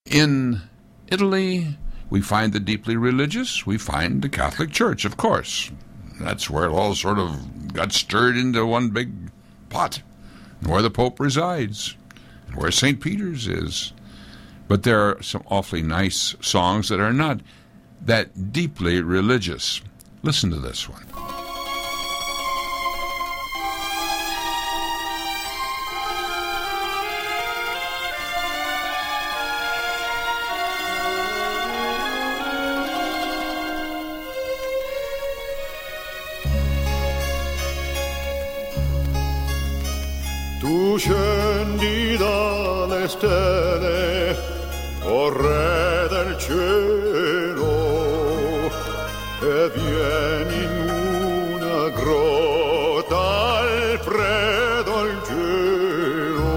In Italy, we find the deeply religious. We find the Catholic Church, of course. That's where it all sort of got stirred into one big pot, and where the Pope resides, and where St. Peter's is. But there are some awfully nice songs that are not that deeply religious. Listen to this one. Tu scendi dalle stelle, o Re del cielo, e vieni in una grotta al freddo al cielo.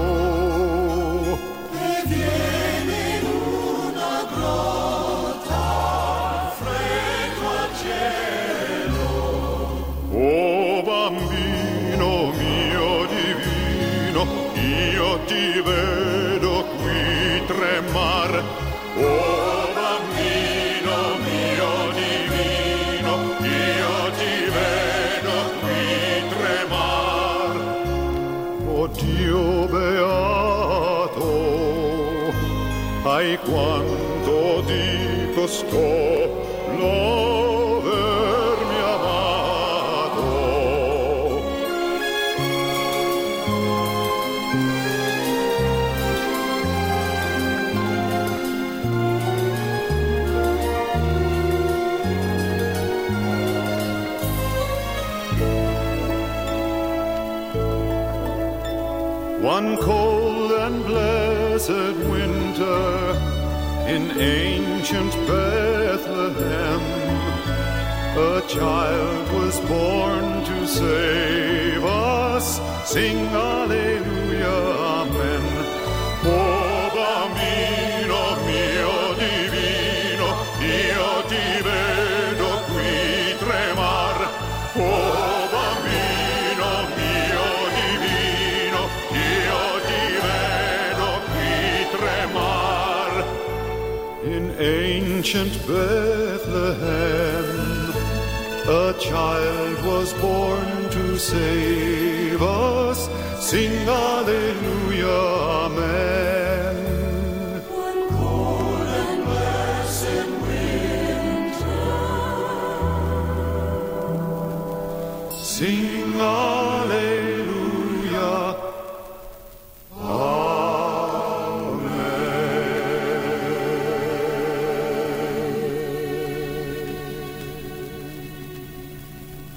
E vieni in una grotta al freddo al cielo. O bambino mio divino, io ti vedo qui tremar. Oh bambino mio divino, io ti vedo qui tremar. Oh Dio beato, ai quanto di costò l'avermi amato. One cold and blessed winter in ancient Bethlehem, a child was born to save us. Sing Alleluia, Amen. Oh bambino mio divino, io ti vedo qui tremar. Oh bambino mio divino, io ti vedo qui tremar. In ancient Bethlehem, a child was born to save us. Sing Alleluia, Amen.